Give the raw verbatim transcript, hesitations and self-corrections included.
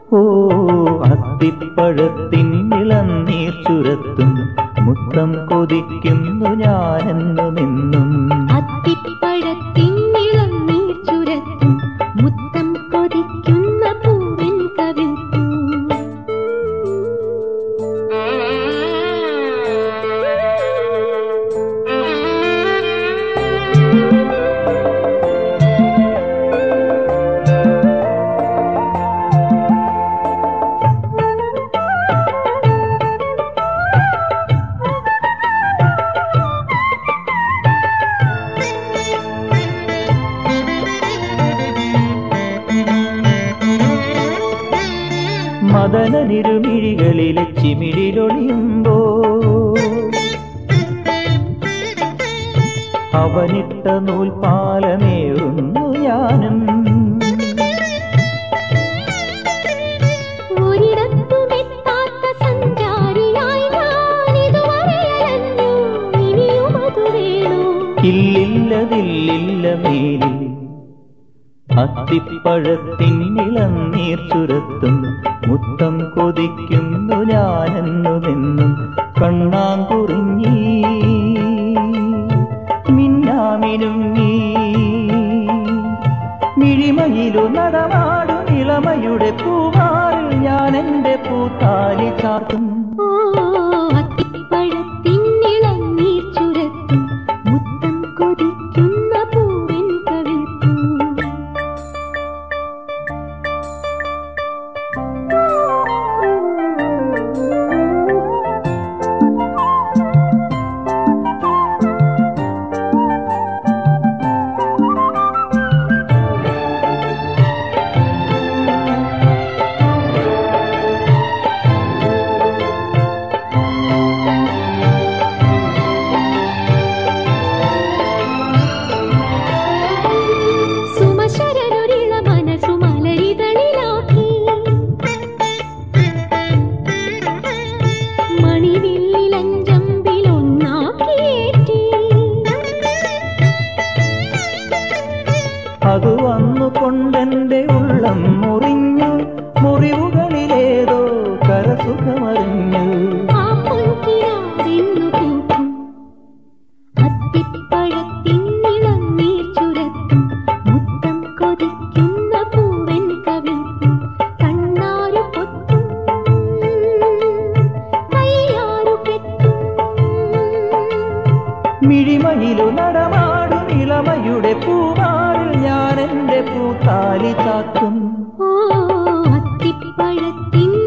ഓ അത്തിപ്പഴത്തിൻ ഇളനീർ ചുരത്തും മുത്തം കൊതിക്കുന്നു ഞാനെന്നു നിന്നും. അത്തിപ്പഴത്തിൻ ഇളനീർ ചുരത്തും മുത്തം കൊതിക്കുന്ന പൂവൻ കവിൾപ്പൂ. മദനനിരുമിഴികളിലെ ചിമിഴിലൊളിയുമ്പോ അവനിട്ട നൂൽപാലമേറുന്നു ഞാനും. ഒരിടത്തുമെത്താത്ത സഞ്ചാരിയായി ഞാനിതുവരെ അലഞ്ഞു, ഇനിയും അതു വേണോ? ഇല്ലില്ലതില്ലില്ല മേലിൽ അത്തിപ്പഴത്തിൻ ഇളനീർ ചുരത്തും മുത്തം കൊതിക്കുന്നു ഞാനെന്നു നിന്നും. കണ്ണാങ്കുറിഞ്ഞി മിന്നാമിനുങ്ങി മിഴിമയിലു നടമാടും ഇളമയുടെ പൂമാറിൽ ഞാൻ എൻ്റെ പൂത്താലി ചാർത്തും. ഓ അത്തിപ്പഴത്തിൻ ഇളനീർ ചുരത്തും മുത്തം കൊതിക്കുന്ന പൂവൻ കവിൾപ്പൂ. അത് വന്നുകൊണ്ടെന്റെ ഉള്ളം മുറിഞ്ഞു, മുറിവുകളിലേതോ കരസുഖമറിഞ്ഞു. അത്തിപ്പഴത്തിൻ ഇളനീർ ചുരത്തും മുത്തം കൊതിക്കുന്ന പൂവൻ കവിൾപ്പൂ. കണ്ണാരു പൊത്തും കയ്യാരു കെട്ടും മിഴിമയിലു നടമാടും ഇളമയുടെ പൂമാറിൽ ഞാൻ എൻ്റെ പൂത്താലി ചാത്തും. ഓ അത്തിപ്പഴത്തിൻ